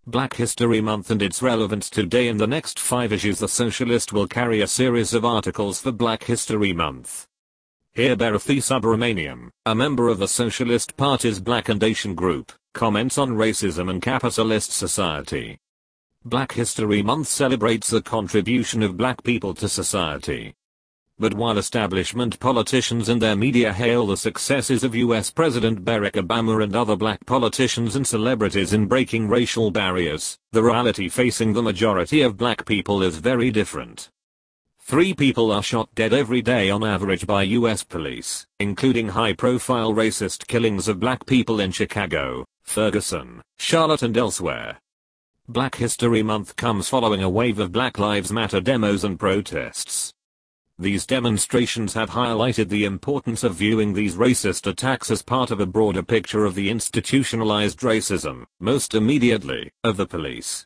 Black History Month and its relevance today. In the next 5 issues, The Socialist will carry a series of articles for Black History Month. Here Bharati Subramaniam, a member of the Socialist Party's Black and Asian group, comments on racism and capitalist society. Black History Month celebrates the contribution of black people to society. But while establishment politicians and their media hail the successes of US President Barack Obama and other black politicians and celebrities in breaking racial barriers, the reality facing the majority of black people is very different. 3 people are shot dead every day on average by US police, including high-profile racist killings of black people in Chicago, Ferguson, Charlotte and elsewhere. Black History Month comes following a wave of Black Lives Matter demos and protests. These demonstrations have highlighted the importance of viewing these racist attacks as part of a broader picture of the institutionalized racism, most immediately, of the police.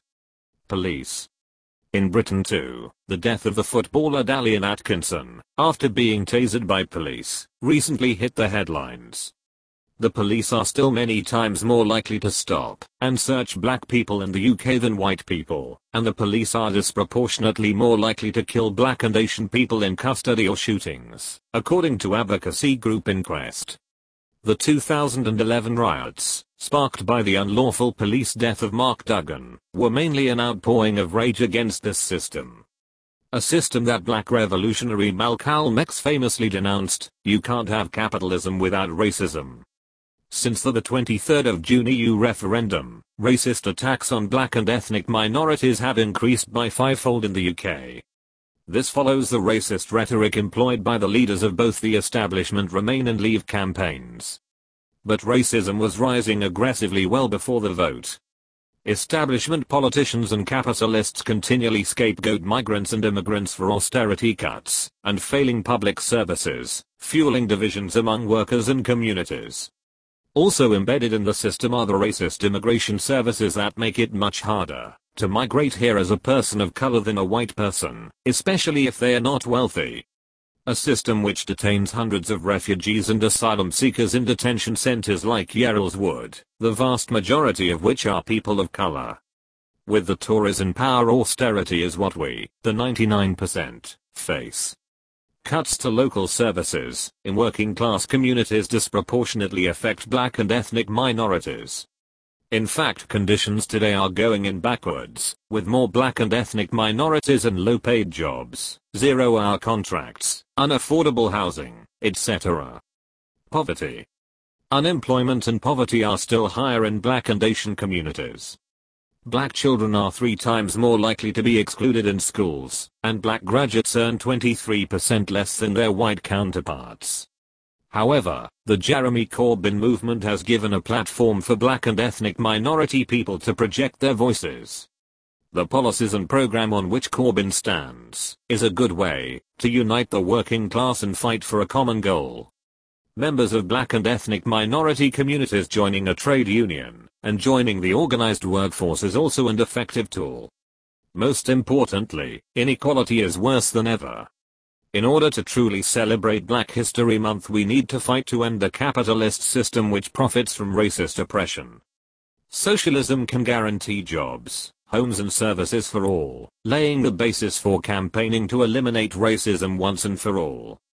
In Britain too, the death of the footballer Dalian Atkinson, after being tasered by police, recently hit the headlines. The police are still many times more likely to stop and search black people in the UK than white people, and the police are disproportionately more likely to kill black and Asian people in custody or shootings, according to advocacy group Inquest. The 2011 riots, sparked by the unlawful police death of Mark Duggan, were mainly an outpouring of rage against this system. A system that black revolutionary Malcolm X famously denounced. You can't have capitalism without racism. Since the 23rd of June EU referendum, racist attacks on black and ethnic minorities have increased by 5-fold in the UK. This follows the racist rhetoric employed by the leaders of both the establishment Remain and Leave campaigns. But racism was rising aggressively well before the vote. Establishment politicians and capitalists continually scapegoat migrants and immigrants for austerity cuts and failing public services, fueling divisions among workers and communities. Also embedded in the system are the racist immigration services that make it much harder to migrate here as a person of color than a white person, especially if they are not wealthy. A system which detains hundreds of refugees and asylum seekers in detention centers like Yerrill's Wood, the vast majority of which are people of color. With the Tories in power, austerity is what we, the 99%, face. Cuts to local services in working class communities disproportionately affect black and ethnic minorities. In fact, conditions today are going in backwards, with more black and ethnic minorities in low-paid jobs, 0-hour contracts, unaffordable housing, etc. Poverty. Unemployment and poverty are still higher in black and Asian communities. Black children are 3 times more likely to be excluded in schools, and black graduates earn 23% less than their white counterparts. However, the Jeremy Corbyn movement has given a platform for black and ethnic minority people to project their voices. The policies and program on which Corbyn stands is a good way to unite the working class and fight for a common goal. Members of black and ethnic minority communities joining a trade union and joining the organized workforce is also an effective tool. Most importantly, inequality is worse than ever. In order to truly celebrate Black History Month, we need to fight to end the capitalist system which profits from racist oppression. Socialism can guarantee jobs, homes and services for all, laying the basis for campaigning to eliminate racism once and for all.